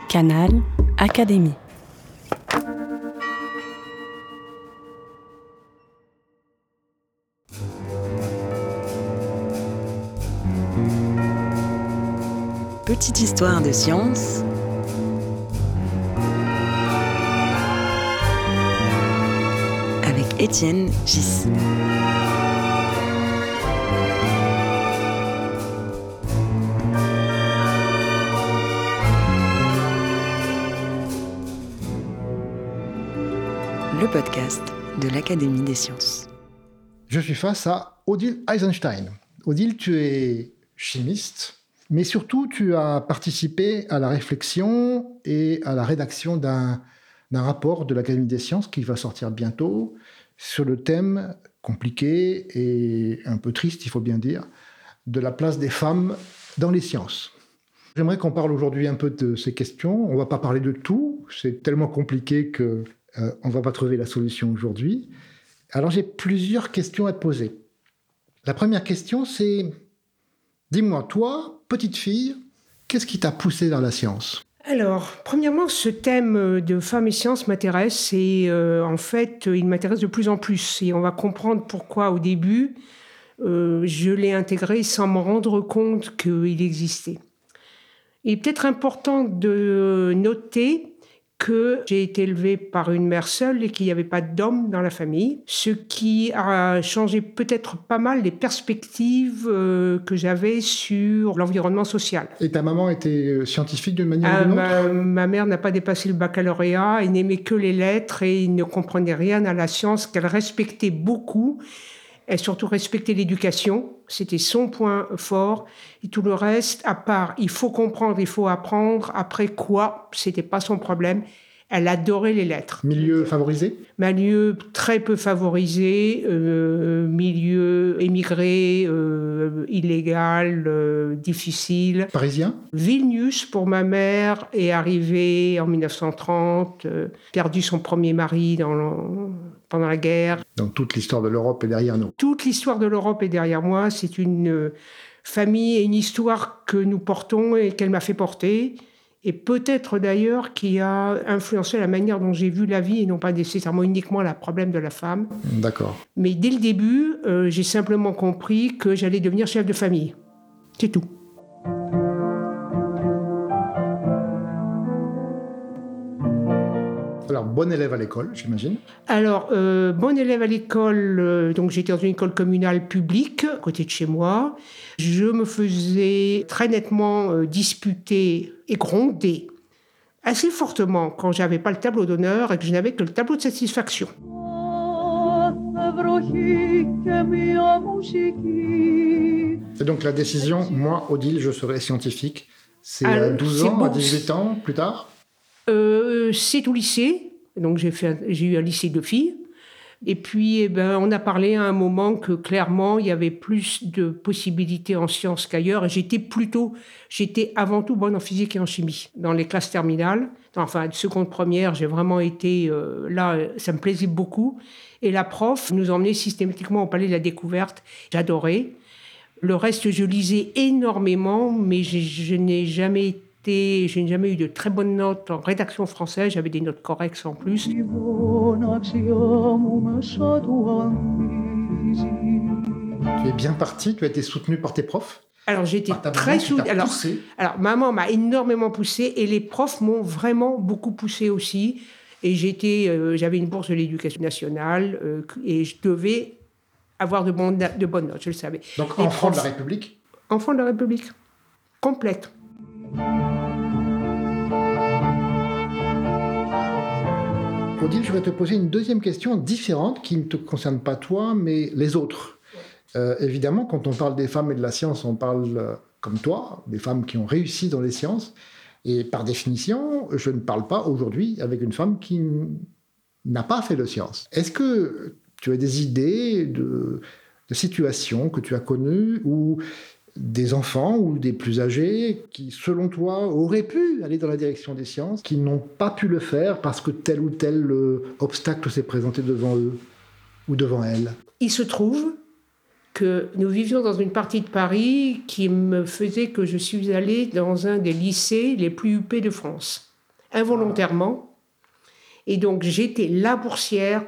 Canal Académie. Petite histoire de science avec Étienne Gis. Le podcast de l'Académie des sciences. Je suis face à Odile Eisenstein. Odile, tu es chimiste, mais surtout tu as participé à la réflexion et à la rédaction d'un rapport de l'Académie des sciences qui va sortir bientôt sur le thème compliqué et un peu triste, il faut bien dire, de la place des femmes dans les sciences. J'aimerais qu'on parle aujourd'hui un peu de ces questions. On ne va pas parler de tout, c'est tellement compliqué que on ne va pas trouver la solution aujourd'hui. Alors j'ai plusieurs questions à te poser. La première question, c'est, dis-moi, toi, petite fille, qu'est-ce qui t'a poussée vers la science ? Alors, premièrement, ce thème de femmes et sciences m'intéresse et en fait, il m'intéresse de plus en plus. Et on va comprendre pourquoi au début, je l'ai intégré sans me rendre compte qu'il existait. Il est peut-être important de noter que j'ai été élevée par une mère seule et qu'il n'y avait pas d'homme dans la famille, ce qui a changé peut-être pas mal les perspectives que j'avais sur l'environnement social. Et ta maman était scientifique d'une manière ou d'une autre ? Ma mère n'a pas dépassé le baccalauréat, elle n'aimait que les lettres et il ne comprenait rien à la science qu'elle respectait beaucoup. Elle surtout respectait l'éducation, c'était son point fort. Et tout le reste, à part, il faut comprendre, il faut apprendre, après quoi, c'était pas son problème. Elle adorait les lettres. Milieu favorisé ? Milieu très peu favorisé, milieu émigré, illégal, difficile. Parisien ? Vilnius, pour ma mère, est arrivé en 1930, perdu son premier mari pendant la guerre. Donc toute l'histoire de l'Europe est derrière nous. Toute l'histoire de l'Europe est derrière moi. C'est une famille et une histoire que nous portons et qu'elle m'a fait porter. Et peut-être d'ailleurs qui a influencé la manière dont j'ai vu la vie et non pas nécessairement uniquement le problème de la femme. D'accord. Mais dès le début, j'ai simplement compris que j'allais devenir chef de famille. C'est tout. Alors, bon élève à l'école, j'imagine. Alors, bon élève à l'école, donc j'étais dans une école communale publique, à côté de chez moi. Je me faisais très nettement disputer et gronder assez fortement quand j'avais pas le tableau d'honneur et que je n'avais que le tableau de satisfaction. Et donc la décision, moi, Odile, je serai scientifique, c'est à 12 ans, à 18 ans, plus tard ? C'est au lycée, donc j'ai eu un lycée de filles. Et puis, on a parlé à un moment que clairement, il y avait plus de possibilités en sciences qu'ailleurs. Et j'étais avant tout bonne en physique et en chimie. Dans les classes terminales, seconde, première, j'ai vraiment été là, ça me plaisait beaucoup. Et la prof nous emmenait systématiquement au Palais de la Découverte. J'adorais. Le reste, je lisais énormément, mais je n'ai jamais eu de très bonnes notes en rédaction française, j'avais des notes correctes en plus. Tu es bien partie, tu as été soutenue par tes profs ? Alors j'étais très soutenue. Alors maman m'a énormément poussée et les profs m'ont vraiment beaucoup poussée aussi. Et j'avais une bourse de l'éducation nationale et je devais avoir de bonnes notes, je le savais. Donc enfant de la République ? Enfant de la République, complète. Odile, je vais te poser une deuxième question différente qui ne te concerne pas toi, mais les autres. Évidemment, quand on parle des femmes et de la science, on parle, comme toi, des femmes qui ont réussi dans les sciences. Et par définition, je ne parle pas aujourd'hui avec une femme qui n'a pas fait de sciences. Est-ce que tu as des idées de situations que tu as connues où des enfants ou des plus âgés qui, selon toi, auraient pu aller dans la direction des sciences, qui n'ont pas pu le faire parce que tel ou tel obstacle s'est présenté devant eux ou devant elles ? Il se trouve que nous vivions dans une partie de Paris qui me faisait que je suis allée dans un des lycées les plus huppés de France. involontairement. Et donc, j'étais la boursière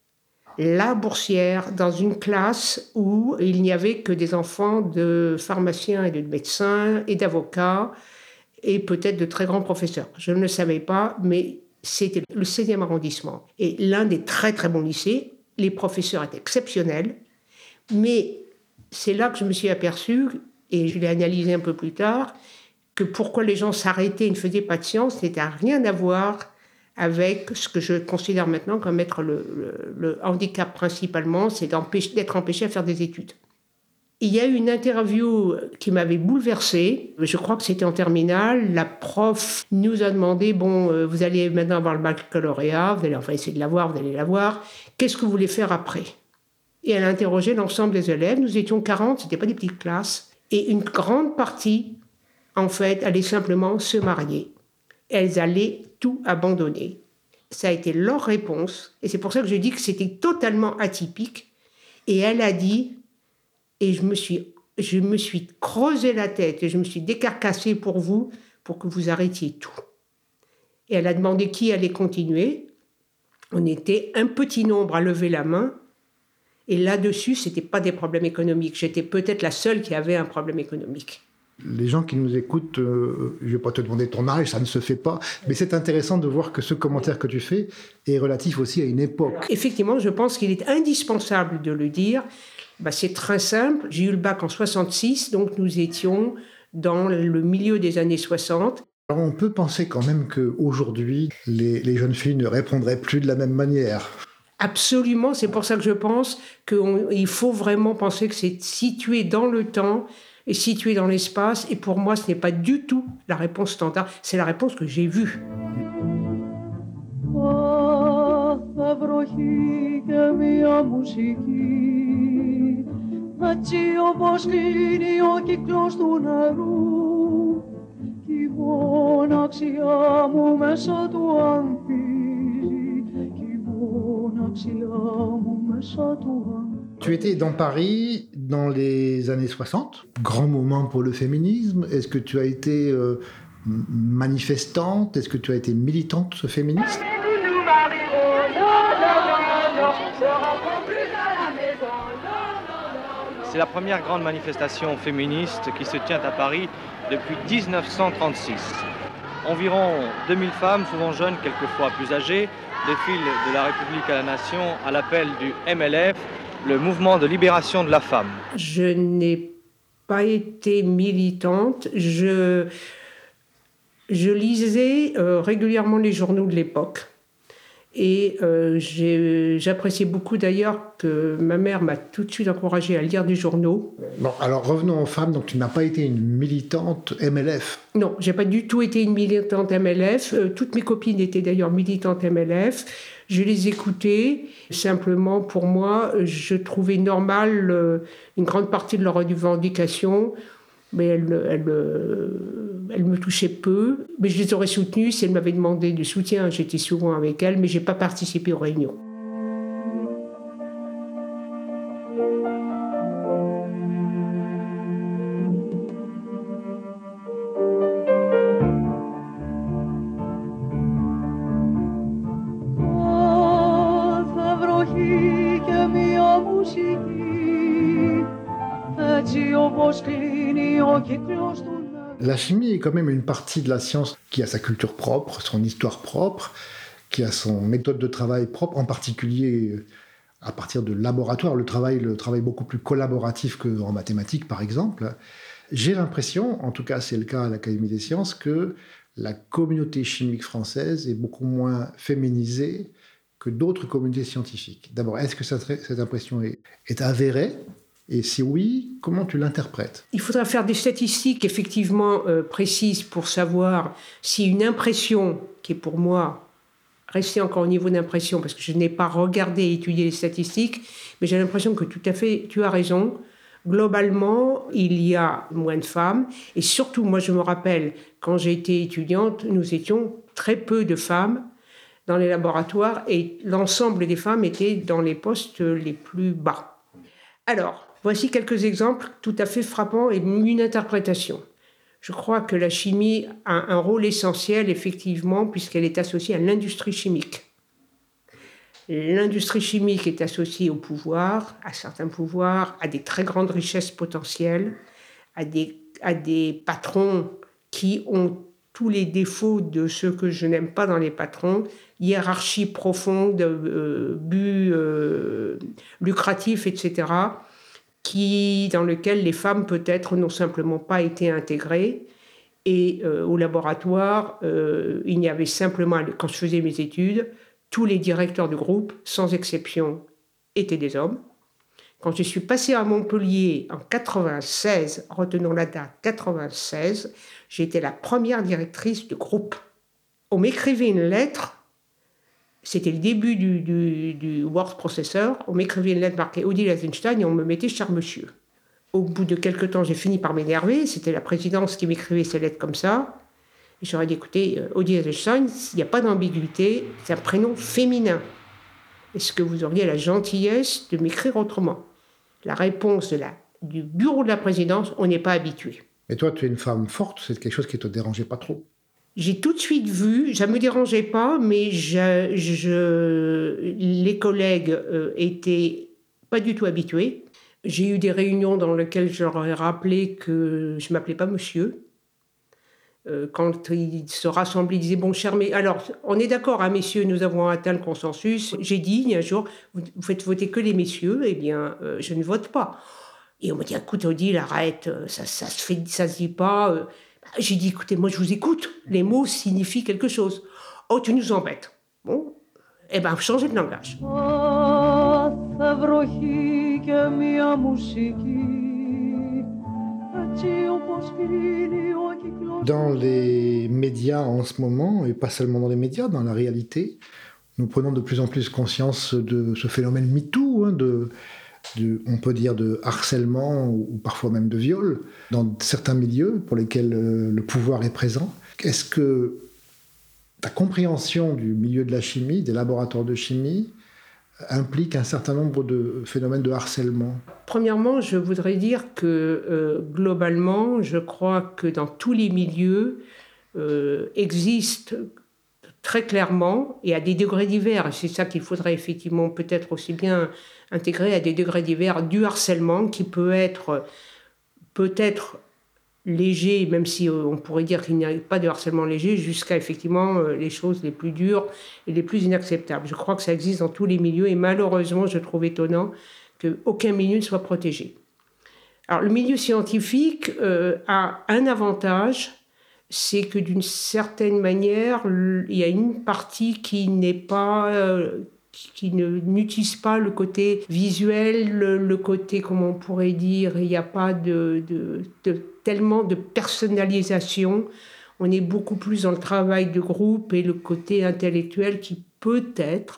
dans une classe où il n'y avait que des enfants de pharmaciens et de médecins et d'avocats et peut-être de très grands professeurs. Je ne le savais pas, mais c'était le 16e arrondissement. Et l'un des très très bons lycées, les professeurs étaient exceptionnels, mais c'est là que je me suis aperçue, et je l'ai analysé un peu plus tard, que pourquoi les gens s'arrêtaient et ne faisaient pas de sciences n'était rien à voir avec ce que je considère maintenant comme être le handicap principalement, c'est d'être empêché à faire des études. Il y a eu une interview qui m'avait bouleversée, je crois que c'était en terminale. La prof nous a demandé, vous allez maintenant avoir le baccalauréat, vous allez enfin essayer de l'avoir, vous allez l'avoir, qu'est-ce que vous voulez faire après ? Et elle a interrogé l'ensemble des élèves, nous étions 40, c'était pas des petites classes, et une grande partie, en fait, allait simplement se marier. Elles allaient tout abandonner. Ça a été leur réponse, et c'est pour ça que je dis que c'était totalement atypique. Et elle a dit, et je me suis creusé la tête, et je me suis décarcassée pour vous, pour que vous arrêtiez tout. Et elle a demandé qui allait continuer. On était un petit nombre à lever la main, et là-dessus, ce n'était pas des problèmes économiques. J'étais peut-être la seule qui avait un problème économique. Les gens qui nous écoutent, je ne vais pas te demander ton âge, ça ne se fait pas, mais c'est intéressant de voir que ce commentaire que tu fais est relatif aussi à une époque. Effectivement, je pense qu'il est indispensable de le dire. C'est très simple. J'ai eu le bac en 66, donc nous étions dans le milieu des années 60. Alors on peut penser quand même qu'aujourd'hui, les jeunes filles ne répondraient plus de la même manière. Absolument, c'est pour ça que je pense qu'il faut vraiment penser que c'est situé dans le temps et situé dans l'espace. Et pour moi, ce n'est pas du tout la réponse standard, c'est la réponse que j'ai vue. Tu étais dans Paris dans les années 60, grand moment pour le féminisme. Est-ce que tu as été manifestante ? Est-ce que tu as été militante féministe ? C'est la première grande manifestation féministe qui se tient à Paris depuis 1936. Environ 2000 femmes, souvent jeunes, quelquefois plus âgées, défilent de la République à la Nation à l'appel du MLF, le mouvement de libération de la femme. Je n'ai pas été militante. Je lisais régulièrement les journaux de l'époque. Et j'appréciais beaucoup d'ailleurs que ma mère m'a tout de suite encouragée à lire des journaux. Bon, alors revenons aux femmes. Donc tu n'as pas été une militante MLF ? Non, j'ai pas du tout été une militante MLF. Toutes mes copines étaient d'ailleurs militantes MLF. Je les écoutais. Simplement, pour moi, je trouvais normal une grande partie de leurs revendications. Mais elles me touchaient peu. Mais je les aurais soutenues si elles m'avaient demandé du soutien. J'étais souvent avec elles, mais je n'ai pas participé aux réunions. La chimie est quand même une partie de la science qui a sa culture propre, son histoire propre, qui a son méthode de travail propre, en particulier à partir de laboratoire, le travail beaucoup plus collaboratif qu'en mathématiques par exemple. J'ai l'impression, en tout cas c'est le cas à l'Académie des sciences, que la communauté chimique française est beaucoup moins féminisée que d'autres communautés scientifiques. D'abord, est-ce que cette impression est avérée ? Et si oui, comment tu l'interprètes ? Il faudra faire des statistiques effectivement précises pour savoir si une impression, qui est pour moi restée encore au niveau d'impression, parce que je n'ai pas regardé et étudié les statistiques, mais j'ai l'impression que tout à fait, tu as raison. Globalement, il y a moins de femmes. Et surtout, moi je me rappelle, quand j'ai été étudiante, nous étions très peu de femmes dans les laboratoires et l'ensemble des femmes étaient dans les postes les plus bas. Alors, voici quelques exemples tout à fait frappants et une interprétation. Je crois que la chimie a un rôle essentiel, effectivement, puisqu'elle est associée à l'industrie chimique. L'industrie chimique est associée au pouvoir, à certains pouvoirs, à des très grandes richesses potentielles, à des patrons qui ont tous les défauts de ceux que je n'aime pas dans les patrons, hiérarchie profonde, but lucratif, etc., dans lequel les femmes peut-être n'ont simplement pas été intégrées. Et au laboratoire, il y avait simplement, quand je faisais mes études, tous les directeurs du groupe, sans exception, étaient des hommes. Quand je suis passée à Montpellier en 96, retenons la date, 96, j'étais la première directrice de groupe. On m'écrivait une lettre, c'était le début du word processor, on m'écrivait une lettre marquée Odile Eisenstein et on me mettait cher monsieur. Au bout de quelques temps, j'ai fini par m'énerver, c'était la présidence qui m'écrivait ces lettres comme ça. Et j'aurais dit, écoutez, Odile Eisenstein, il n'y a pas d'ambiguïté, c'est un prénom féminin. Est-ce que vous auriez la gentillesse de m'écrire autrement ? La réponse du bureau de la présidence, on n'est pas habitué. Mais toi, tu es une femme forte, c'est quelque chose qui ne te dérangeait pas trop. J'ai tout de suite vu, ça ne me dérangeait pas, mais les collègues étaient pas du tout habitués. J'ai eu des réunions dans lesquelles je leur ai rappelé que je ne m'appelais pas monsieur. Quand ils se rassemblaient, ils disaient « Bon, cher, mais alors, on est d'accord, hein, messieurs, nous avons atteint le consensus. » J'ai dit un jour « Vous faites voter que les messieurs, eh bien, je ne vote pas. » Et on m'a dit « Écoute, Odile, arrête, ça se dit pas. » J'ai dit « Écoutez, moi, je vous écoute. Les mots signifient quelque chose. »« Oh, tu nous embêtes. » Bon, eh bien, changez de langage. Dans les médias en ce moment, et pas seulement dans les médias, dans la réalité, nous prenons de plus en plus conscience de ce phénomène MeToo, hein, on peut dire de harcèlement ou parfois même de viol, dans certains milieux pour lesquels le pouvoir est présent. Est-ce que ta compréhension du milieu de la chimie, des laboratoires de chimie, implique un certain nombre de phénomènes de harcèlement ? Premièrement, je voudrais dire que globalement, je crois que dans tous les milieux existent très clairement, et à des degrés divers, et c'est ça qu'il faudrait effectivement peut-être aussi bien intégrer à des degrés divers, du harcèlement qui peut être peut-être léger, même si on pourrait dire qu'il n'y a pas de harcèlement léger, jusqu'à effectivement les choses les plus dures et les plus inacceptables. Je crois que ça existe dans tous les milieux et malheureusement, je trouve étonnant qu'aucun milieu ne soit protégé. Alors, le milieu scientifique a un avantage, c'est que d'une certaine manière, il y a une partie qui n'est pas... qui n'utilise pas le côté visuel, le côté, comment on pourrait dire, il n'y a pas tellement de personnalisation. On est beaucoup plus dans le travail de groupe et le côté intellectuel qui peut-être,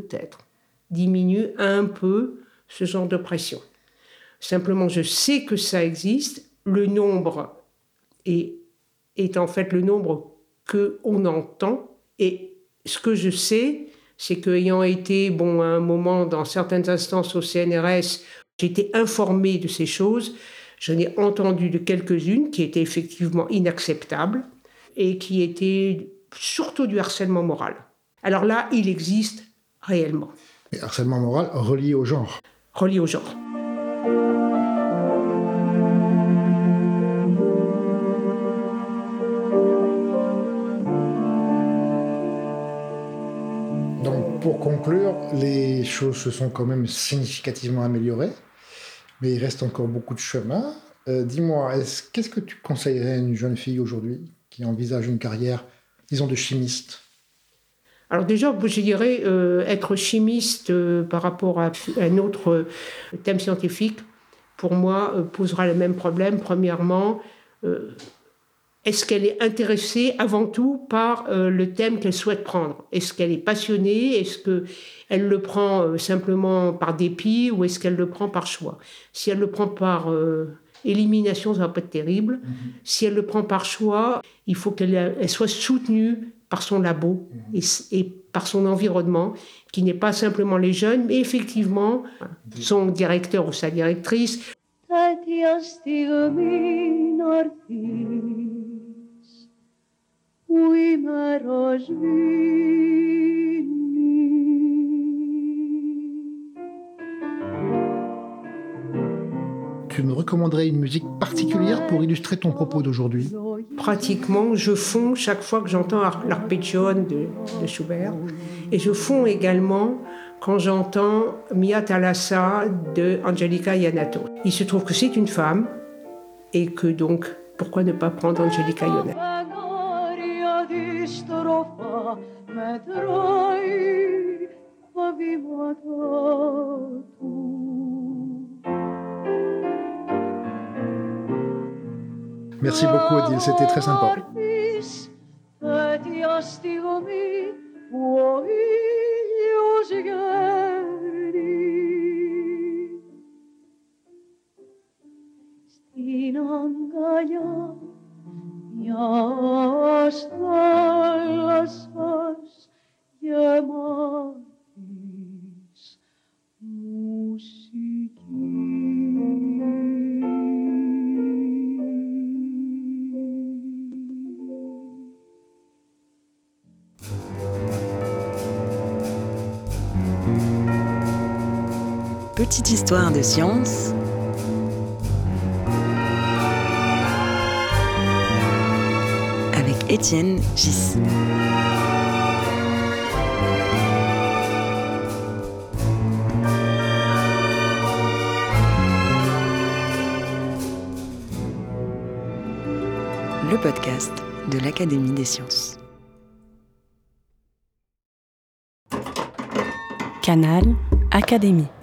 diminue un peu ce genre de pression. Simplement, je sais que ça existe. Le nombre est en fait le nombre qu'on entend. Et ce que je sais, c'est qu'ayant été, à un moment, dans certaines instances au CNRS, j'ai été informée de ces choses. J'en ai entendu de quelques-unes qui étaient effectivement inacceptables et qui étaient surtout du harcèlement moral. Alors là, il existe réellement. Et harcèlement moral relié au genre. Relié au genre. Donc, pour conclure, les choses se sont quand même significativement améliorées, mais il reste encore beaucoup de chemin. Dis-moi, qu'est-ce que tu conseillerais à une jeune fille aujourd'hui qui envisage une carrière, disons, de chimiste ? Alors déjà, je dirais être chimiste par rapport à un autre thème scientifique, pour moi, posera le même problème. Premièrement, est-ce qu'elle est intéressée avant tout par le thème qu'elle souhaite prendre ? Est-ce qu'elle est passionnée ? Est-ce qu'elle le prend simplement par dépit ou est-ce qu'elle le prend par choix ? Si elle le prend par élimination, ça ne va pas être terrible. Si elle le prend par choix, il faut qu'elle soit soutenue par son labo et par son environnement, qui n'est pas simplement les jeunes, mais effectivement son directeur ou sa directrice. Tu me recommanderais une musique particulière pour illustrer ton propos d'aujourd'hui? Pratiquement, je fonds chaque fois que j'entends l'arpeggione de Schubert. Et je fonds également quand j'entends Mia Thalassa de Angelica Iannato. Il se trouve que c'est une femme et que donc, pourquoi ne pas prendre Angelica Iannato? Merci beaucoup, Odile, c'était très sympa. Petite histoire de science avec Étienne Gis. Le podcast de l'Académie des sciences. Canal Académie.